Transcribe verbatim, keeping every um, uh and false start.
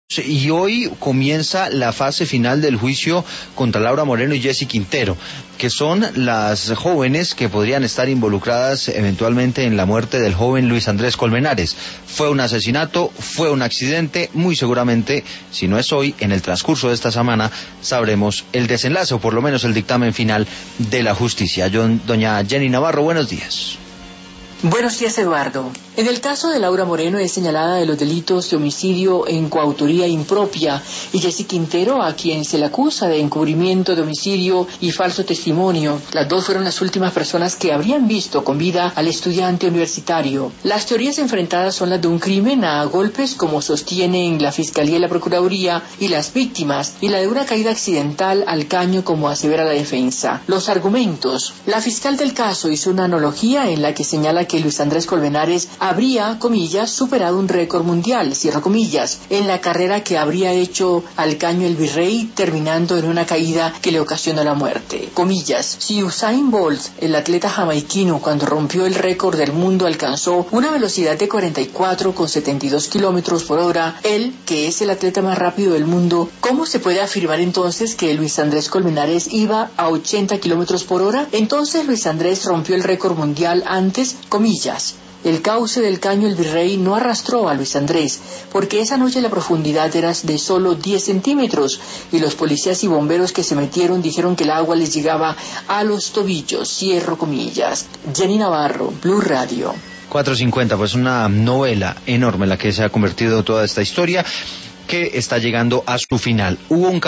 Y hoy comienza la fase final del juicio contra Laura Moreno y Jessy Quintero, que son las jóvenes que podrían estar involucradas eventualmente en la muerte del joven Luis Andrés Colmenares. Fue un asesinato, fue un accidente, muy seguramente, si no es hoy, en el transcurso de esta semana, sabremos el desenlace o por lo menos el dictamen final de la justicia. Yo, doña Jenny Navarro, buenos días. Buenos días, Eduardo. En el caso de Laura Moreno es señalada de los delitos de homicidio en coautoría impropia y Jessy Quintero, a quien se le acusa de encubrimiento de homicidio y falso testimonio. Las dos fueron las últimas personas que habrían visto con vida al estudiante universitario. Las teorías enfrentadas son las de un crimen a golpes, como sostienen la Fiscalía y la Procuraduría, y las víctimas, y la de una caída accidental al caño, como asevera la defensa. Los argumentos. La fiscal del caso hizo una analogía en la que señala que Luis Andrés Colmenares habría, comillas, superado un récord mundial, cierro comillas, en la carrera que habría hecho al caño el Virrey, terminando en una caída que le ocasionó la muerte. Comillas, si Usain Bolt, el atleta jamaiquino, cuando rompió el récord del mundo alcanzó una velocidad de cuarenta y cuatro coma setenta y dos kilómetros por hora, él, que es el atleta más rápido del mundo, ¿cómo se puede afirmar entonces que Luis Andrés Colmenares iba a ochenta kilómetros por hora? Entonces Luis Andrés rompió el récord mundial antes, comillas. El cauce del caño El Virrey no arrastró a Luis Andrés, porque esa noche la profundidad era de solo diez centímetros, y los policías y bomberos que se metieron dijeron que el agua les llegaba a los tobillos, cierro comillas. Jenny Navarro, Blue Radio. cuatro cincuenta, pues una novela enorme en la que se ha convertido toda esta historia, que está llegando a su final. Hubo un